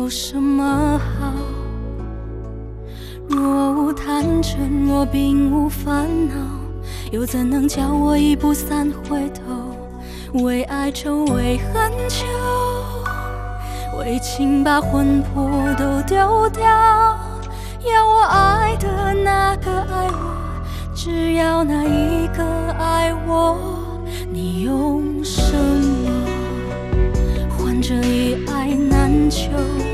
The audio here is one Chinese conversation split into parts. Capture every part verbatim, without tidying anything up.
有什么好？若无贪嗔，若并无烦恼，又怎能叫我一步三回头？为爱愁，为恨求，为情把魂魄都丢掉。要我爱的那个爱我，只要那一个爱我。你用什么换这一爱难求？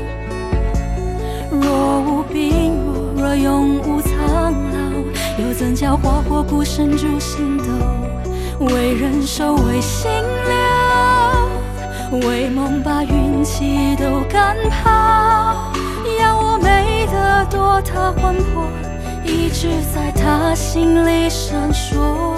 若无病弱，若永无苍老，又怎叫花火孤身筑心斗？为人守，为心留，为梦把运气都赶跑。要我美得多，他魂魄一直在他心里闪烁。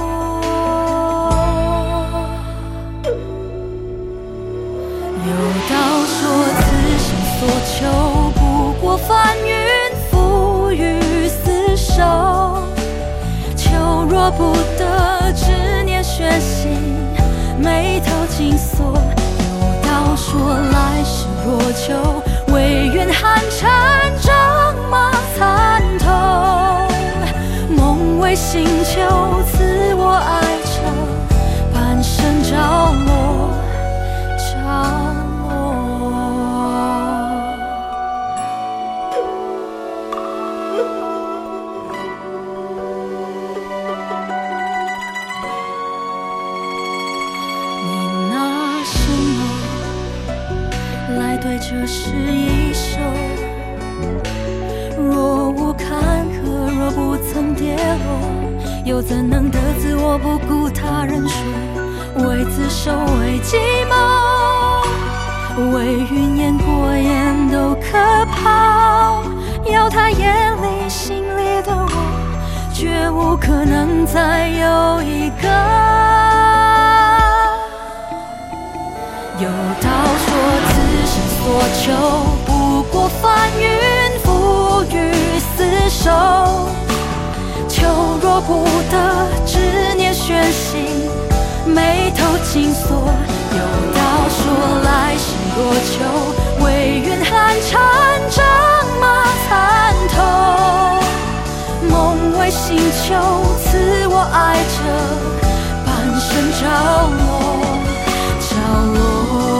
有道说此生所求，不过翻云覆雨厮守。求若不得，执念悬心，眉头紧锁。有道说来世若求，唯愿寒蝉仗马参透。梦为星球，赐我爱愁，半生着落着对这是一首。若无坎坷，若不曾跌落，又怎能得自我不顾他人说？为自守，为寂寞，为云烟过眼都可抛。要他眼里心里的我，绝无可能再有一个。有道说此生所求，不过翻云覆雨厮守。求若不得，执念悬心，眉头紧锁。有道说来世若求，唯愿寒蝉仗马参透。梦为星球，赐我爱着，半生着落着落。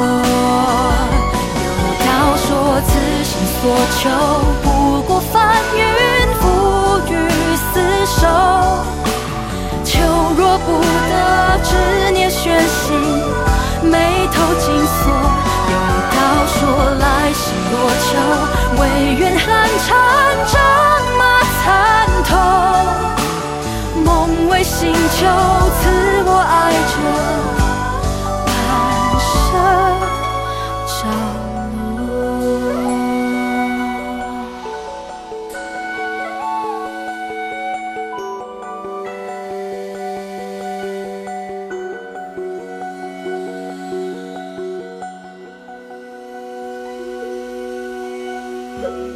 说此生所求，不过翻云覆雨厮守。求若不得，执念悬心，眉头紧锁。有道说来世若求，唯愿寒蝉仗马参透。梦为星球，赐我爱着，半生着。 了。